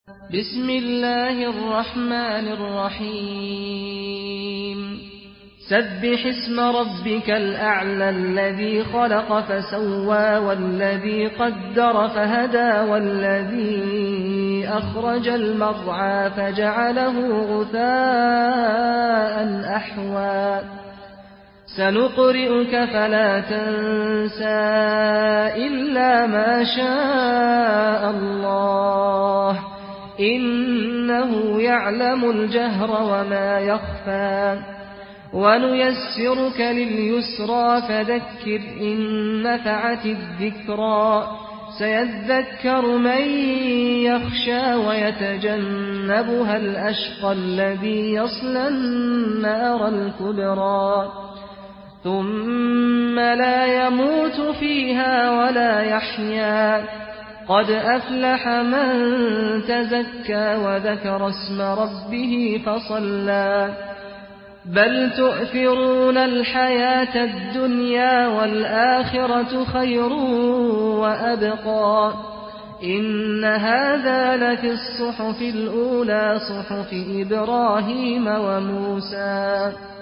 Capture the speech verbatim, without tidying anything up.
بسم الله الرحمن الرحيم سبح اسم ربك الأعلى الذي خلق فسوى والذي قدر فهدى والذي أخرج المرعى فجعله غثاء أحوى سنقرئك فلا تنسى إلا ما شاء الله إنه يعلم الجهر وما يخفى ونيسرك لليسرى فذكر إن نفعت الذكرى سيذكر من يخشى ويتجنبها الأشقى الذي يصلى النار الكبرى ثم لا يموت فيها ولا يحيا قد أفلح من تزكى وذكر اسم ربه فصلى بل تؤثرون الحياة الدنيا والآخرة خير وأبقى إن هذا لفي الصحف الأولى صحف إبراهيم وموسى